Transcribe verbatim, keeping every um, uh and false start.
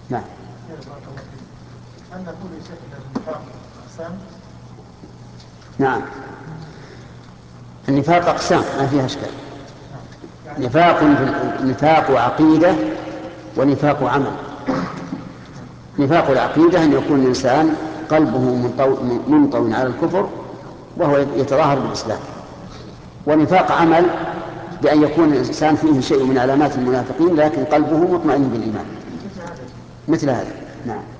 نعم. هل نقول يا شيخ ان النفاق اقسام؟ نعم، النفاق اقسام ما فيها اشكال. نفاق نفاق عقيده ونفاق عمل. نفاق العقيده ان يكون الانسان قلبه منطوي على الكفر وهو يتظاهر بالاسلام. ونفاق عمل بأن يكون الإنسان فيه شيء من علامات المنافقين لكن قلبه مطمئن بالإيمان، مثل هذا. نعم.